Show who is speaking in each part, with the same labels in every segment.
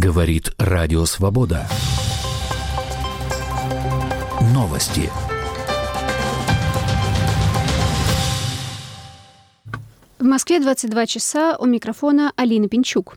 Speaker 1: Говорит Радио Свобода. Новости.
Speaker 2: В Москве 22 часа, у микрофона Алина Пинчук.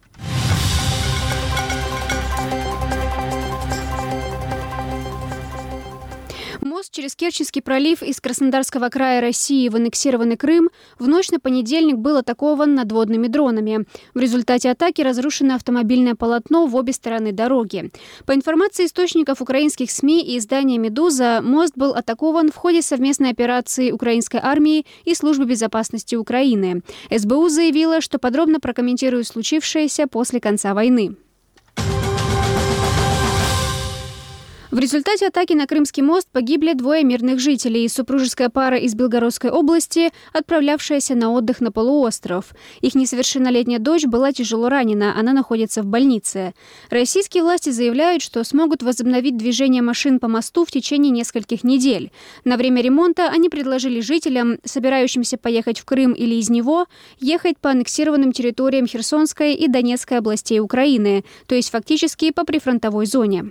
Speaker 2: Мост через Керченский пролив из Краснодарского края России в аннексированный Крым в ночь на понедельник был атакован надводными дронами. В результате атаки разрушено автомобильное полотно в обе стороны дороги. По информации источников украинских СМИ и издания «Медуза», мост был атакован в ходе совместной операции украинской армии и Службы безопасности Украины. СБУ заявила, что подробно прокомментирует случившееся после конца войны. В результате атаки на Крымский мост погибли 2 мирных жителей. Супружеская пара из Белгородской области, отправлявшаяся на отдых на полуостров. Их несовершеннолетняя дочь была тяжело ранена, она находится в больнице. Российские власти заявляют, что смогут возобновить движение машин по мосту в течение нескольких недель. На время ремонта они предложили жителям, собирающимся поехать в Крым или из него, ехать по аннексированным территориям Херсонской и Донецкой областей Украины, то есть фактически по прифронтовой зоне.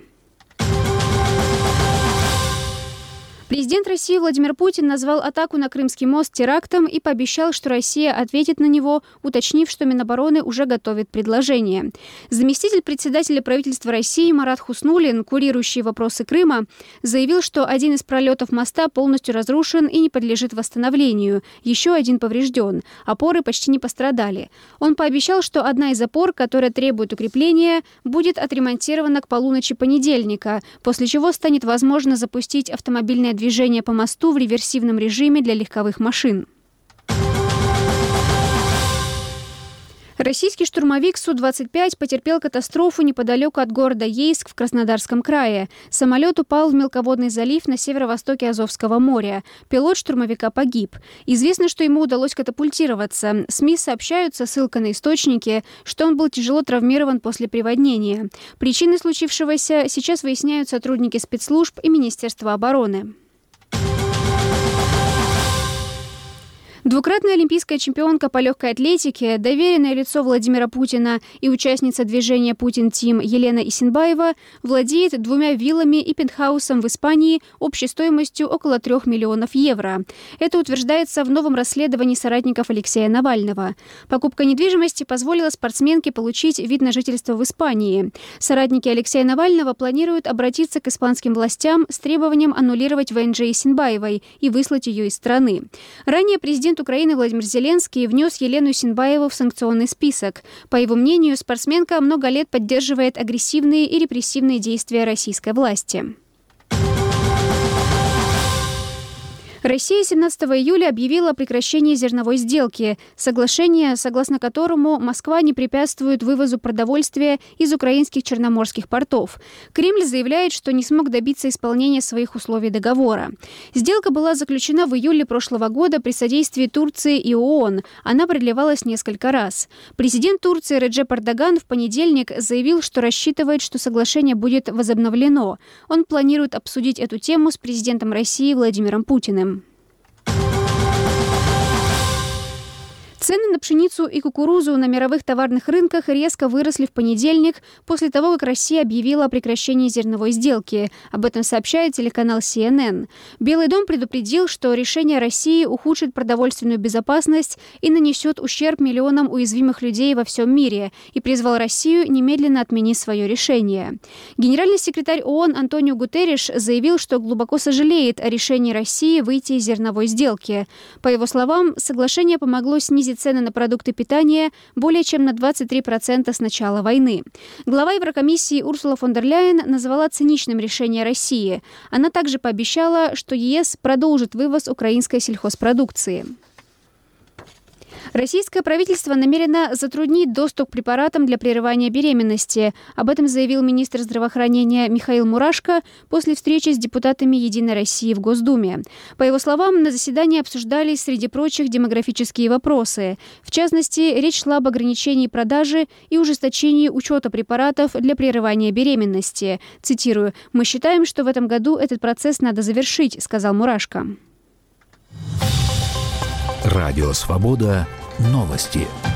Speaker 2: Президент России Владимир Путин назвал атаку на Крымский мост терактом и пообещал, что Россия ответит на него, уточнив, что Минобороны уже готовит предложение. Заместитель председателя правительства России Марат Хуснуллин, курирующий вопросы Крыма, заявил, что один из пролетов моста полностью разрушен и не подлежит восстановлению. Еще один поврежден. Опоры почти не пострадали. Он пообещал, что одна из опор, которая требует укрепления, будет отремонтирована к полуночи понедельника, после чего станет возможно запустить автомобильное движение по мосту в реверсивном режиме для легковых машин. Российский штурмовик Су-25 потерпел катастрофу неподалеку от города Ейск в Краснодарском крае. Самолет упал в мелководный залив на северо-востоке Азовского моря. Пилот штурмовика погиб. Известно, что ему удалось катапультироваться. СМИ сообщают со ссылкой на источники, что он был тяжело травмирован после приводнения. Причины случившегося сейчас выясняют сотрудники спецслужб и Министерства обороны. Двукратная олимпийская чемпионка по легкой атлетике, доверенное лицо Владимира Путина и участница движения «Путин-Тим» Елена Исенбаева владеет 2 виллами и пентхаусом в Испании общей стоимостью около 3 миллионов евро. Это утверждается в новом расследовании соратников Алексея Навального. Покупка недвижимости позволила спортсменке получить вид на жительство в Испании. Соратники Алексея Навального планируют обратиться к испанским властям с требованием аннулировать ВНЖ Исенбаевой и выслать ее из страны. Ранее президент Украины Владимир Зеленский внес Елену Исенбаеву в санкционный список. По его мнению, спортсменка много лет поддерживает агрессивные и репрессивные действия российской власти. Россия 17 июля объявила о прекращении зерновой сделки, соглашение, согласно которому Москва не препятствует вывозу продовольствия из украинских черноморских портов. Кремль заявляет, что не смог добиться исполнения своих условий договора. Сделка была заключена в июле прошлого года при содействии Турции и ООН. Она продлевалась несколько раз. Президент Турции Реджеп Эрдоган в понедельник заявил, что рассчитывает, что соглашение будет возобновлено. Он планирует обсудить эту тему с президентом России Владимиром Путиным. Цены на пшеницу и кукурузу на мировых товарных рынках резко выросли в понедельник после того, как Россия объявила о прекращении зерновой сделки. Об этом сообщает телеканал CNN. Белый дом предупредил, что решение России ухудшит продовольственную безопасность и нанесет ущерб миллионам уязвимых людей во всем мире, и призвал Россию немедленно отменить свое решение. Генеральный секретарь ООН Антонио Гутерриш заявил, что глубоко сожалеет о решении России выйти из зерновой сделки. По его словам, соглашение помогло снизить цены на продукты питания более чем на 23% с начала войны. Глава Еврокомиссии Урсула фон дер Ляйен назвала циничным решение России. Она также пообещала, что ЕС продолжит вывоз украинской сельхозпродукции. Российское правительство намерено затруднить доступ к препаратам для прерывания беременности. Об этом заявил министр здравоохранения Михаил Мурашко после встречи с депутатами «Единой России» в Госдуме. По его словам, на заседании обсуждались, среди прочих, демографические вопросы. В частности, речь шла об ограничении продажи и ужесточении учета препаратов для прерывания беременности. Цитирую: «Мы считаем, что в этом году этот процесс надо завершить», — сказал Мурашко.
Speaker 1: Радио Свобода. Новости.